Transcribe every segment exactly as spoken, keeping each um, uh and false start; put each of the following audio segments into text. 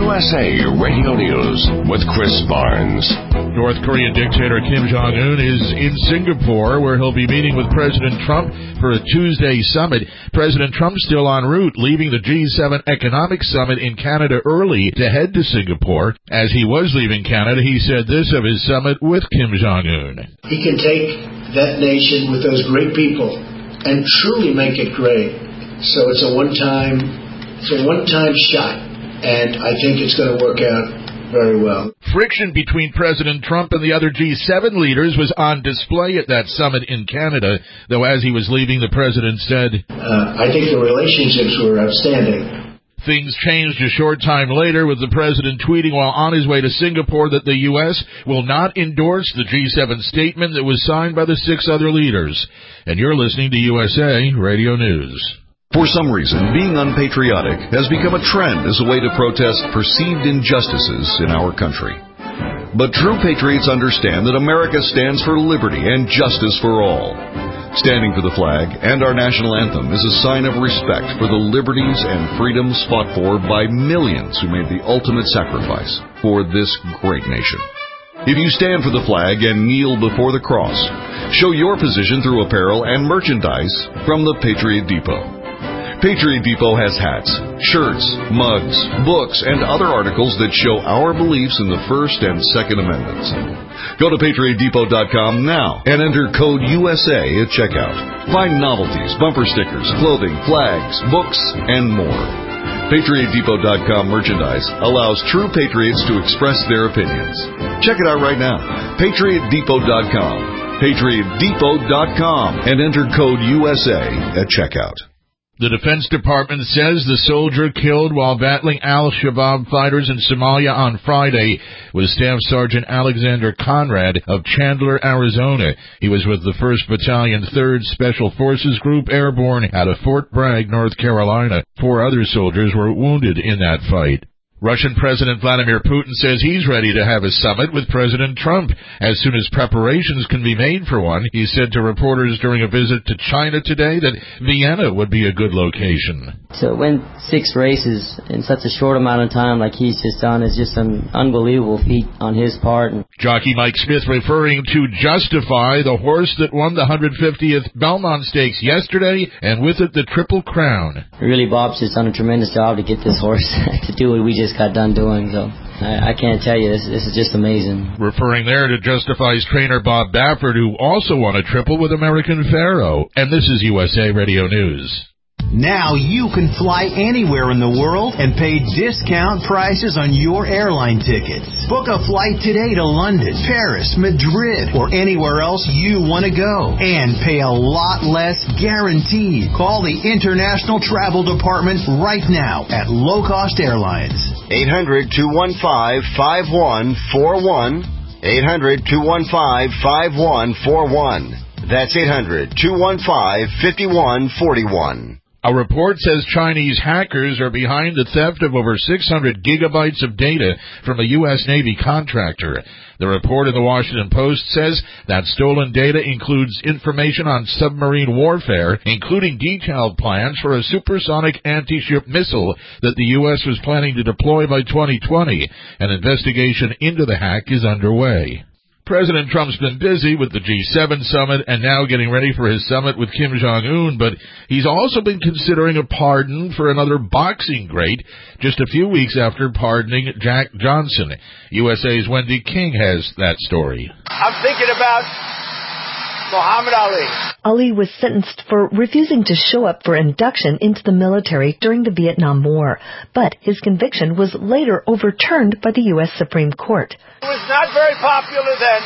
U S A Radio News with Chris Barnes. North Korean dictator Kim Jong-un is in Singapore, where he'll be meeting with President Trump for a Tuesday summit. President Trump still en route, leaving the G seven Economic Summit in Canada early to head to Singapore. As he was leaving Canada, he said this of his summit with Kim Jong-un. He can take that nation with those great people and truly make it great. So it's a one-time, it's a one-time shot, and I think it's going to work out very well. Friction between President Trump and the other G seven leaders was on display at that summit in Canada, though as he was leaving, the president said, uh, I think the relationships were outstanding. Things changed a short time later, with the president tweeting while on his way to Singapore that the U S will not endorse the G seven statement that was signed by the six other leaders. And you're listening to U S A Radio News. For some reason, being unpatriotic has become a trend as a way to protest perceived injustices in our country. But true patriots understand that America stands for liberty and justice for all. Standing for the flag and our national anthem is a sign of respect for the liberties and freedoms fought for by millions who made the ultimate sacrifice for this great nation. If you stand for the flag and kneel before the cross, show your position through apparel and merchandise from the Patriot Depot. Patriot Depot has hats, shirts, mugs, books, and other articles that show our beliefs in the First and Second Amendments. Go to patriot depot dot com now and enter code U S A at checkout. Find novelties, bumper stickers, clothing, flags, books, and more. patriot depot dot com merchandise allows true patriots to express their opinions. Check it out right now. patriot depot dot com. patriot depot dot com and enter code U S A at checkout. The Defense Department says the soldier killed while battling al-Shabaab fighters in Somalia on Friday was Staff Sergeant Alexander Conrad of Chandler, Arizona. He was with the first Battalion, third Special Forces Group Airborne out of Fort Bragg, North Carolina. Four other soldiers were wounded in that fight. Russian President Vladimir Putin says he's ready to have a summit with President Trump as soon as preparations can be made for one. He said to reporters during a visit to China today that Vienna would be a good location. To win six races in such a short amount of time like he's just done is just an unbelievable feat on his part. Jockey Mike Smith referring to Justify, the horse that won the one hundred fiftieth Belmont Stakes yesterday, and with it the Triple Crown. Really, Bob's just done a tremendous job to get this horse to do what we just got done doing, so I, I can't tell you, this, this is just amazing. Referring there to Justify's trainer Bob Baffert, who also won a triple with American Pharoah. And this is U S A Radio News. Now you can fly anywhere in the world and pay discount prices on your airline tickets. Book a flight today to London, Paris, Madrid, or anywhere else you want to go. And pay a lot less guaranteed. Call the International Travel Department right now at Low Cost Airlines. eight hundred, two one five, five one four one. eight hundred, two one five, five one four one. That's eight hundred, two one five, five one four one. A report says Chinese hackers are behind the theft of over six hundred gigabytes of data from a U S Navy contractor. The report in the Washington Post says that stolen data includes information on submarine warfare, including detailed plans for a supersonic anti-ship missile that the U S was planning to deploy by twenty twenty. An investigation into the hack is underway. President Trump's been busy with the G seven summit and now getting ready for his summit with Kim Jong-un, but he's also been considering a pardon for another boxing great just a few weeks after pardoning Jack Johnson. U S A's Wendy King has that story. I'm thinking about Muhammad Ali. Ali was sentenced for refusing to show up for induction into the military during the Vietnam War, but his conviction was later overturned by the U S Supreme Court. He was not very popular then.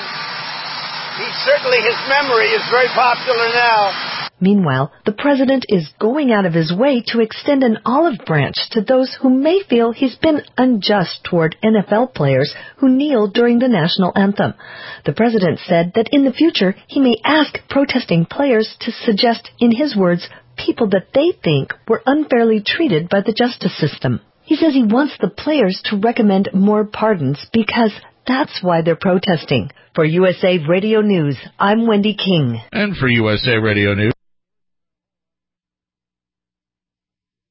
He certainly, his memory is very popular now. Meanwhile, the president is going out of his way to extend an olive branch to those who may feel he's been unjust toward N F L players who kneeled during the national anthem. The president said that in the future he may ask protesting players to suggest, in his words, people that they think were unfairly treated by the justice system. He says he wants the players to recommend more pardons because that's why they're protesting. For U S A Radio News, I'm Wendy King. And for U S A Radio News.